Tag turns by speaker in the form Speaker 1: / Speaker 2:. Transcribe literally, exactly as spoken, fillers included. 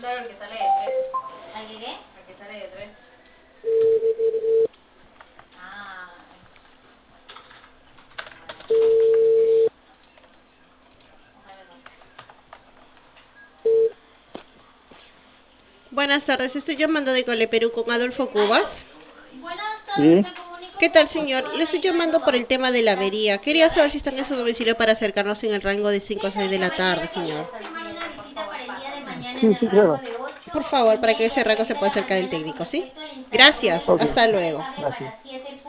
Speaker 1: claro, el que sale de tres.
Speaker 2: ¿Al que qué?
Speaker 1: El que sale de tres. Ah.
Speaker 3: Buenas tardes, estoy llamando de Cole Perú con Adolfo Cubas.
Speaker 2: Buenas tardes,
Speaker 4: Sí,
Speaker 2: me comunico
Speaker 3: ¿Qué
Speaker 2: con
Speaker 3: tal,
Speaker 2: su
Speaker 3: señor? Le estoy
Speaker 2: Margarita
Speaker 3: llamando por el tema de la
Speaker 2: Rodríguez.
Speaker 3: avería. Quería saber si están en su domicilio para acercarnos en el rango de cinco a seis de la tarde,
Speaker 2: Caballero,
Speaker 3: señor.
Speaker 2: ¿podría confirmar una visita para el día de mañana en
Speaker 4: sí,
Speaker 2: el
Speaker 4: sí,
Speaker 2: rango
Speaker 4: claro.
Speaker 2: de ocho,
Speaker 3: Por
Speaker 2: ocho y
Speaker 3: favor, para que ese
Speaker 2: media,
Speaker 3: rango se
Speaker 2: nueve de
Speaker 3: pueda
Speaker 2: la
Speaker 3: acercar el
Speaker 2: mañana con
Speaker 3: técnico, ¿sí?
Speaker 2: respecto a la instalación de
Speaker 3: Gracias,
Speaker 4: Ok,
Speaker 2: los
Speaker 3: hasta
Speaker 2: centros de
Speaker 3: luego.
Speaker 2: cable
Speaker 4: gracias.
Speaker 2: para siete